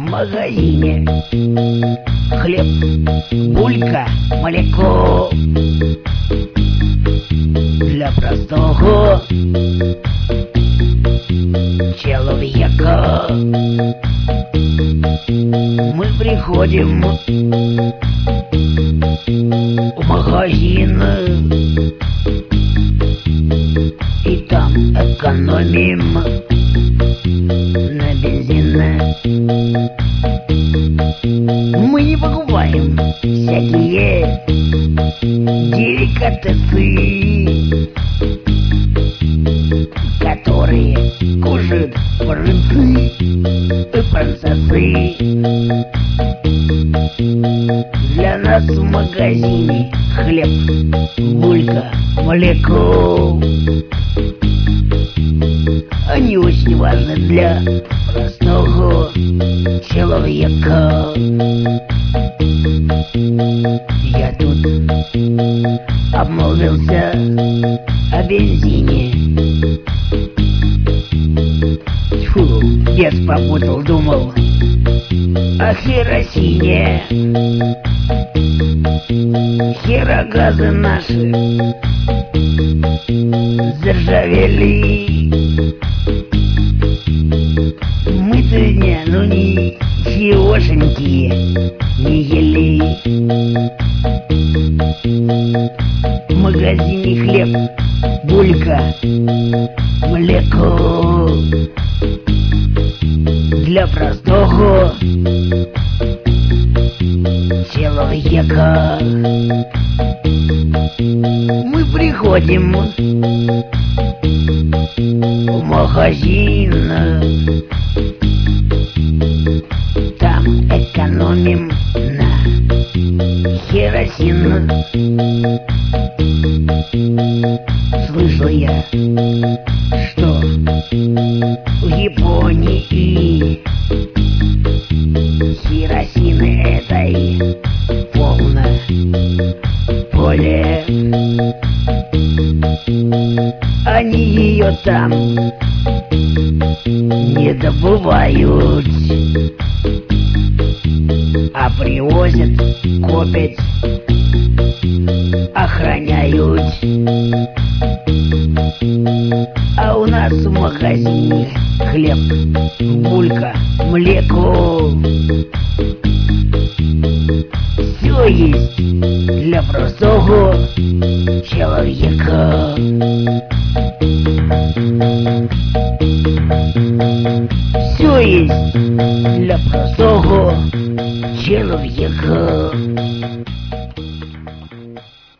магазине хлеб, булька, молоко для простого человека. Мы приходим в магазин и там экономим на бензин. Мы не покупаем всякие деликатесы, которые кушают принцы и принцессы. Для нас в магазине хлеб, булька, молоко они очень важны для простого человека. Я тут обмолвился о бензине. Тьфу, бес попутал, думал о керосине. Херогазы наши заржавели. Мы-то дня, ну ничегошеньки не ели. В магазине хлеб, булька, молоко для простого человека. Мы приходим в магазин, там экономим на керосин. Слышал я, что в Японии керосины этой полное поле. Они ее там не добывают, а привозят, копят, охраняют. А у нас в магазине хлеб, булька, молоко. Все есть для простого человека. Все есть для простого человека.